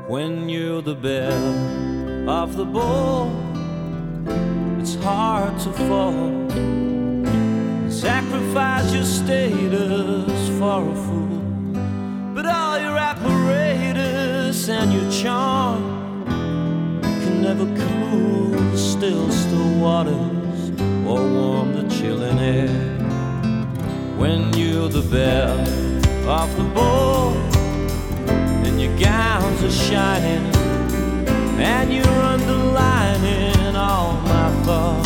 When you're the belle of the ball, it's hard to fall. Sacrifice your status for a fool, but all your apparatus and your charm can never cool the still waters or warm the chilling air. When you're the belle of the ball and your gowns are shining and you're underlining all my thoughts,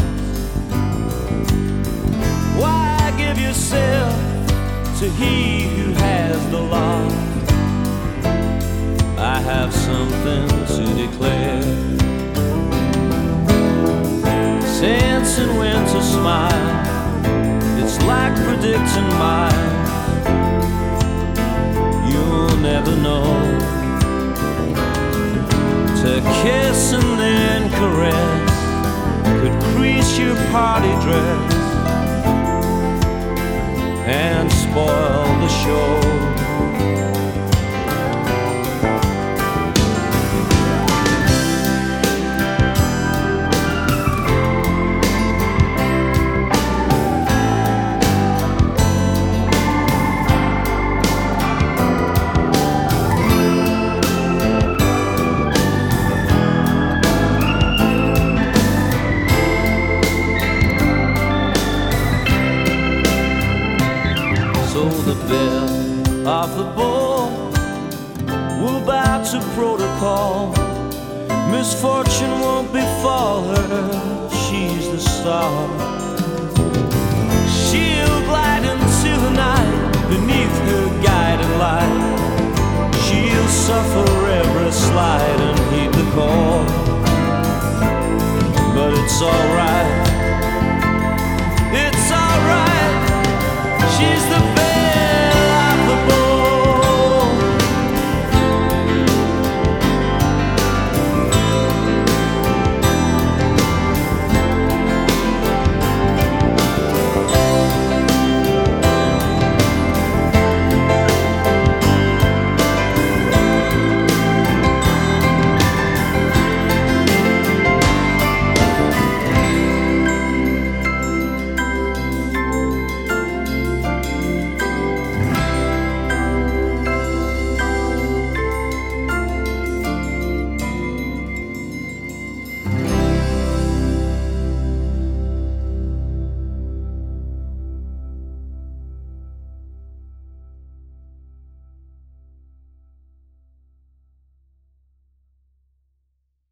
why give yourself to he who has the lost? I have something to declare. Since and when to smile, it's like predicting miles. You'll never know. To kiss and then caress could crease your party dress and spoil the show. So the belle of the ball will bow to protocol. Misfortune won't befall her, she's the star. She'll glide into the night beneath her guiding light. She'll suffer every slight and heed the call. But it's alright,